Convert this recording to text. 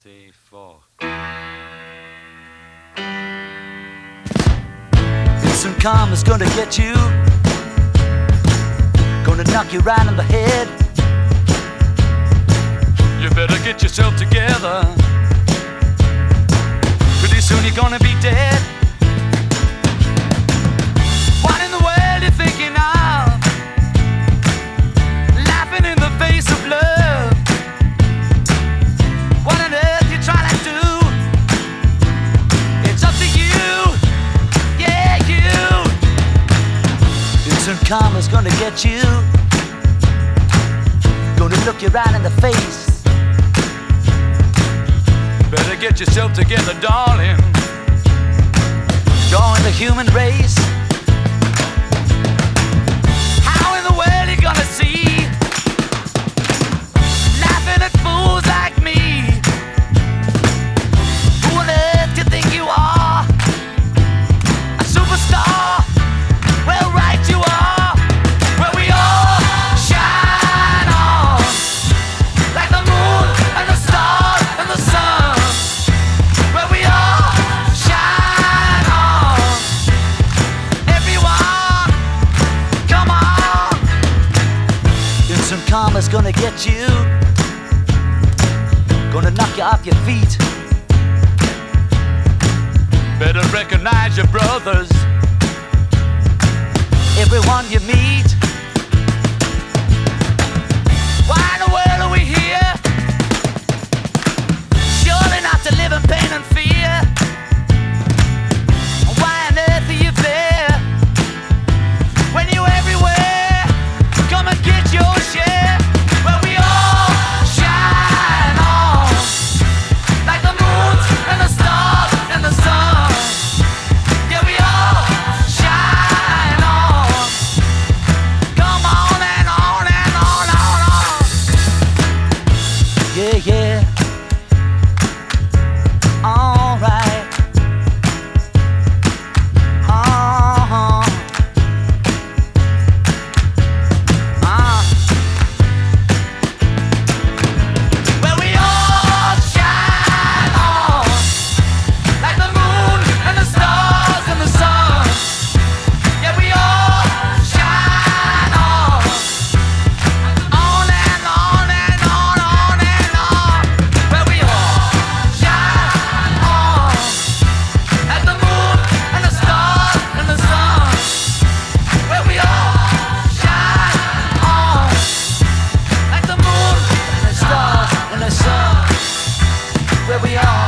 3, 4. Some karma's gonna get you, gonna knock you right on the head. You better get yourself together. Pretty soon you're gonna be dead. What in the world you thinking of? Laughing in the face of love. What on earth you trying to do? It's up to you. Yeah, you. Some karma's gonna get you, gonna look you right in the face. Better get yourself together, darling. Join the human race. How in the world you gonna see? Laughing at fools like me. Who on earth do you think you are? A superstar? Well, right you are. Where we all shine on, like the moon and the stars and the sun. Where we all shine on. Everyone, come on. And some karma's gonna get you, gonna knock you off your feet. Better recognize your brothers. Everyone you meet. Why in the world are we here? Surely not to live in pain and fear. Why on earth are you there? When you're everywhere, come and get your share. Where we all shine on, like the moon and the stars and the sun. Yeah, we all shine on. Come on and on and on and on. Yeah, yeah. Alright. Where we all shine on, like the moon and the stars and the sun. Yeah, we all shine on and on and on and on. Where we all shine on, like the moon and the stars and the sun. Where we all shine on, like the moon And the stars and the sun. Where we are.